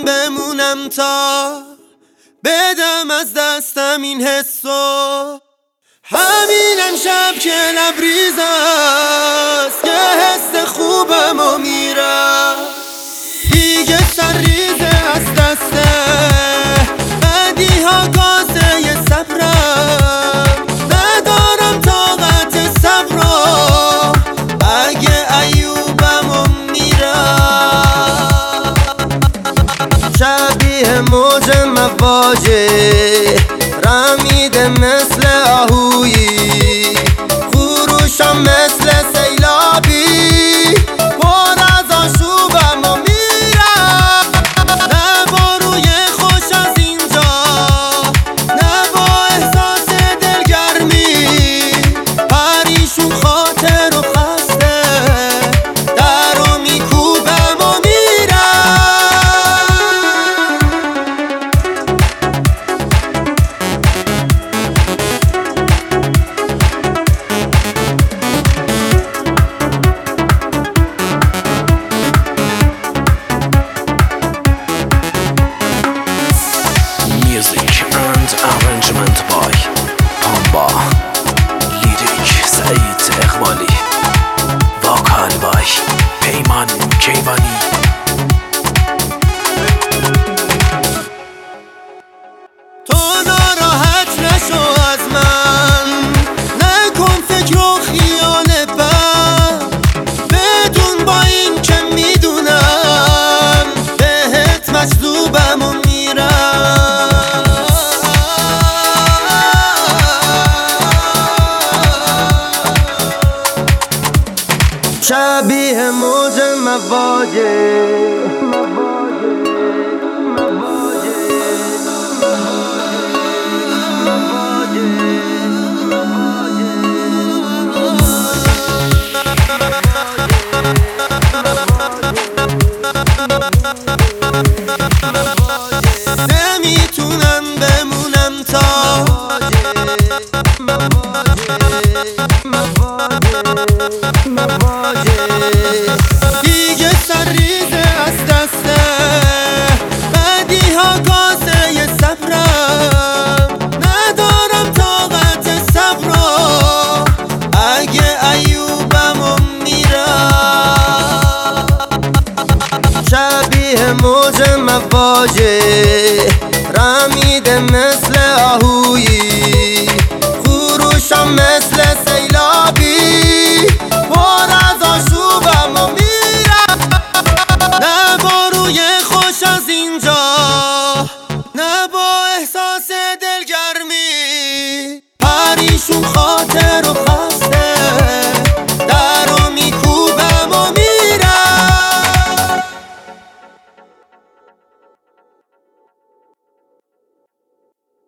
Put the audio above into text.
بمونم تا بدم از دستم این حسو. همین امشب که لبریز است یه حس خوبم و میرم دیگه سرریزه از دسته بدی ها کاسه ی صبرم ندارم طاقت صبر رو اگه ایوبم و میرم شبیه موج مواجه رمیده مثل آهویی خروشم مثل سیلابی پر از آشوبم و میرم نه با روی خوش از اینجا نه با احساس دلگرمی پریشون خاطر و خسته در رو میکوبم و arrangement by Pamba, lyric سعید اقبالی، وکال by پیمان کیوانی. تو ناراحت نشو از من نکن فکر و خیال بد بدون با این که میدونم بهت مجذوبم و میرم شبیه موج مواجه نمیتونم بمونم تا دیگه سرریزه از دسته بدی ها کاسه ی صبرم ندارم طاقت صبر رو اگه ایوبم و میرم شبیه موج مواجه رمیده مثل آهویی